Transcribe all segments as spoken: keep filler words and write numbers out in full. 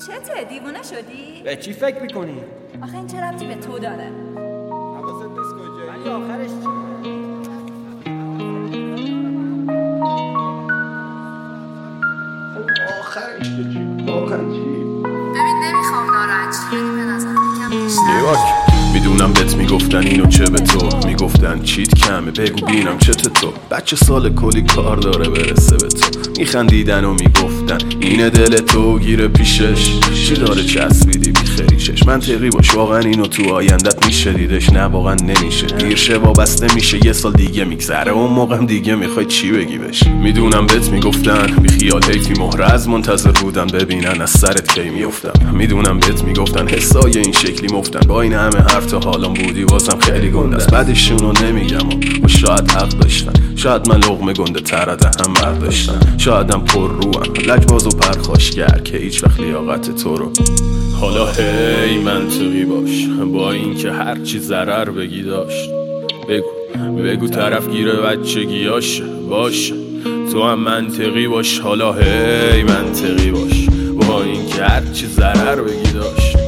چته دیوونه شدی؟ به چی فکر میکنی؟ آخه این چه ربطی به تو داره؟ حواست نیست کجایی؟ ولی آخرش چی؟ آخرش چی؟ آخرش چی؟ ببین نمیخوام ناراحت شی، به نظر یکم بیشتر. میدونم بهت میگفتن اینو چه به تو، میگفتن چیت کمه بگو بینم چته تو، بچه سال کلی کار داره برسه به تو، میخندیدن و میگفتن اینه دل تو گیره پیشش، چی داره چسبیدی بی خریشش، منطقی باش واقعا اینو تو آیندت میشه دیدش، نه واقعا نمیشه، دیرشه وابسته میشه یه سال دیگه میگذره، اون موقعم دیگه میخوای چی بگی بش. میدونم بهت میگفتن بی خیال حیفی مهره از منتظر بودن ببینن از سرت کی میافتم، میدونم بهت میگفتن حسای این شکلی مفتن، با این همه حرف تا حالم بودی واسم خیلی گنده است، بعدشونو نمیگم و شاید حق داشتن، شاید من لقمه گنده ترده هم برداشتن، شایدم پر روم لجباز و پرخاشگر که هیچ وقت لیاقت تو رو. حالا هی منطقی باش با این که هرچی ضرر بگی داشت، بگو بگو طرف گیره بچگیاش باش، تو هم منطقی باش، حالا هی منطقی باش با این که هرچی ضرر بگی داشت،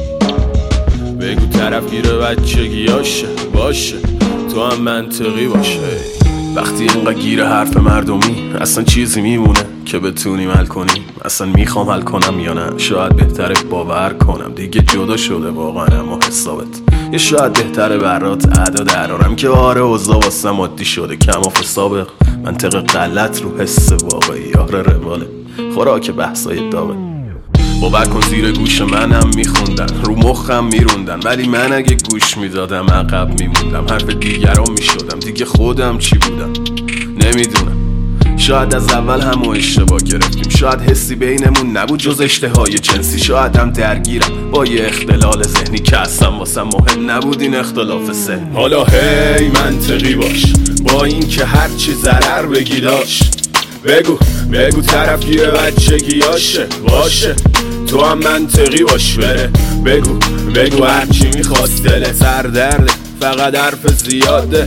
بگو طرف گیره بچگیاش باشه، تو هم منطقی باشه. وقتی اینقدر گیره حرف مردمی اصلا چیزی میمونه که بتونیم حل کنیم، اصلا میخوام حل کنم یا نه، شاید بهتره باور کنم دیگه جدا شده واقعا اما حسابت، یا شاید بهتره برات ادا درارم که آره اوضاع واسم عادی شده، کم و سابق منطق غلط رو حس واقعی، آره رواله خوراک بحثای داغه. باور کن زیر گوش منم میخوندن رو مخم میروندن، ولی من اگه گوش میدادم عقب میموندم، حرف دیگران میشدم دیگه خودم چی بودم نمیدونم، شاید از اول همو اشتباه گرفتیم، شاید حسی بینمون نبود جز اشتهای جنسی، شاید هم درگیرم با یه اختلال ذهنی که اصلا واسم مهم نبود این اختلاف سن. حالا هی منطقی باش با این که هرچی ضرر بگی داشت، بگو بگو طرف گیره بچگیاشه باشه، تو هم منطقی باش بره، بگو بگو هرچی میخواست دلت سر درده، فقط حرف زیاده،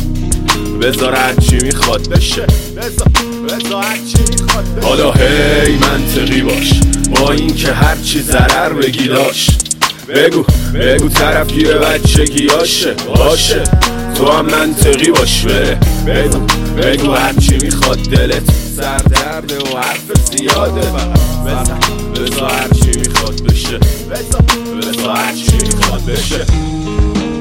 بذار هرچی میخواد بشه، بذار بذار هرچی میخواد بشه. حالا هی منطقی باش با این که هرچی ضرر بگی داشت، بگو بگو طرف گیره بچگیاشه باشه، تو هم منطقی باش بره، بگو بگو هرچی میخواد دلت سر درده و حرف زیاده، بذار بذار هرچی میخواد بشه، بذار بذار هرچی میخواد بشه.